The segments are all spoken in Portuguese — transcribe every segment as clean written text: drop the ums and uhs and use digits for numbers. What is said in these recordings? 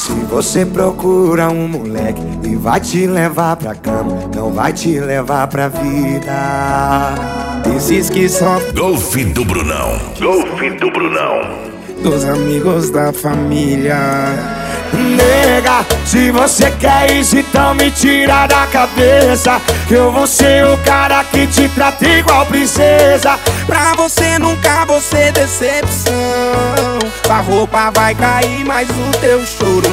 Se você procura um moleque e vai te levar pra cama, não vai te levar pra vida. Esses que só Golf do Brunão. Golf do Brunão. dos amigos da família. Nega, se você quer isso, então me tira da cabeça que eu vou ser o cara que te trata igual princesa. Pra você nunca vou ser decepção. A roupa vai cair, mas o teu choro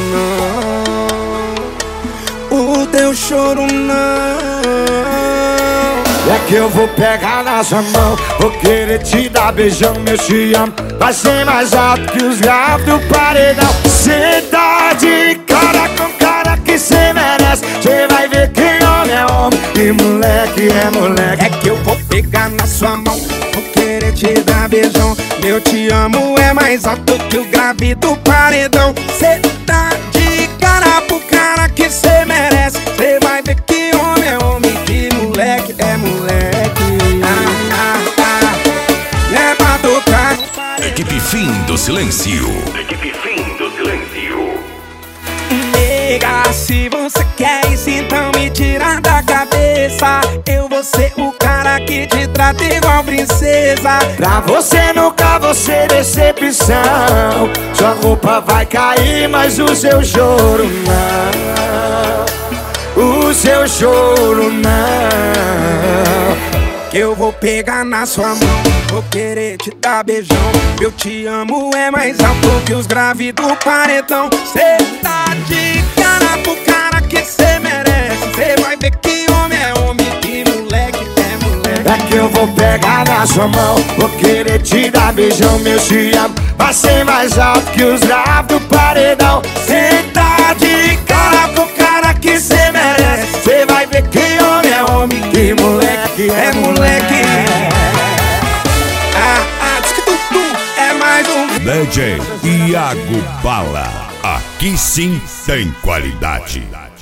não. O teu choro não. É que eu vou pegar na sua mão, vou querer te dar beijão, meu te amo. Vai ser mais alto que os graves do paredão. Cê tá de cara com cara que cê merece. Cê vai ver que homem é homem e moleque é moleque. É que eu vou pegar na sua mão, vou querer te dar beijão. Meu te amo é mais alto que o grave do paredão. Cê tá de cara pro cara que cê merece. Cê vai ver que homem é homem e moleque é moleque. É pra tocar. Equipe Fim do Silêncio. Equipe Fim do Silêncio. Nega, se você quer isso, então me tira da cabeça. Eu vou ser o cara que te trata igual princesa. Pra você nunca vou ser decepção. Sua roupa vai cair, mas o seu choro não. O seu choro não. Que eu vou pegar na sua mão, vou querer te dar beijão. Eu te amo é mais alto que os graves do paredão. Cê tá de cara pro cara que cê merece. Cê vai ver que homem é homem e moleque é moleque. É que eu vou pegar na sua mão, vou querer te dar beijão, meu te amo. Vai ser mais alto que os graves do paredão. Cê tá de cara pro cara que cê merece. Cê vai ver que homem é homem e moleque é moleque. Diz que tu é mais um DJ Iago Bala. Aqui sim tem qualidade.